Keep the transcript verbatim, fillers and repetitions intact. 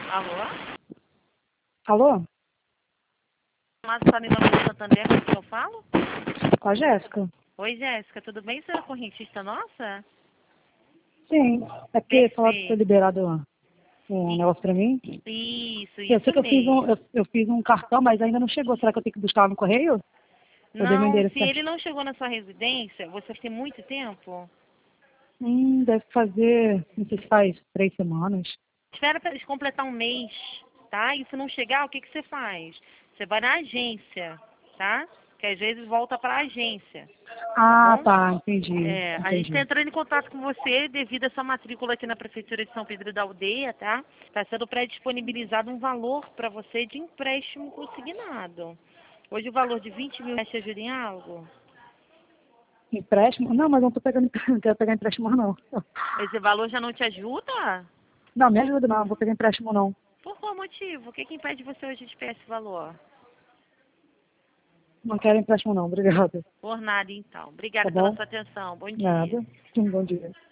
Alô? Alô? Mas está em nome do Santander, com quem eu falo? Com a Jéssica? Oi, Jéssica, tudo bem? Você é correntista nossa? Sim. É porque falaram que foi Perfeito. liberado um I- negócio pra mim. Isso, Eu sei isso que eu fiz um, mesmo. eu, eu fiz um cartão, mas ainda não chegou. Será que eu tenho que buscar lá no correio? Eu dei meu Não, endereço se certo. ele não chegou na sua residência, você tem muito tempo? Hum, deve fazer, não sei se faz três semanas. Espera para eles completar um mês, tá? E se não chegar, o que, que você faz? Você vai na agência, tá? Que às vezes volta para a agência, tá Ah, bom? tá, entendi, É, a gente está entendi. entrando em contato com você devido a sua matrícula aqui na Prefeitura de São Pedro da Aldeia, tá? Está sendo pré-disponibilizado um valor para você de empréstimo consignado. Hoje o valor de vinte mil reais te ajuda em algo? Empréstimo? Não, mas não tô pegando, não quero pegar empréstimo não. Esse valor já não te ajuda? Não, me ajuda não, não vou pegar empréstimo não. Por qual motivo? O que, que impede você hoje de pegar esse valor? Não quero empréstimo não, obrigada. Por nada, então. Tá Obrigada pela bom? sua atenção. Bom dia. Nada. Um bom dia.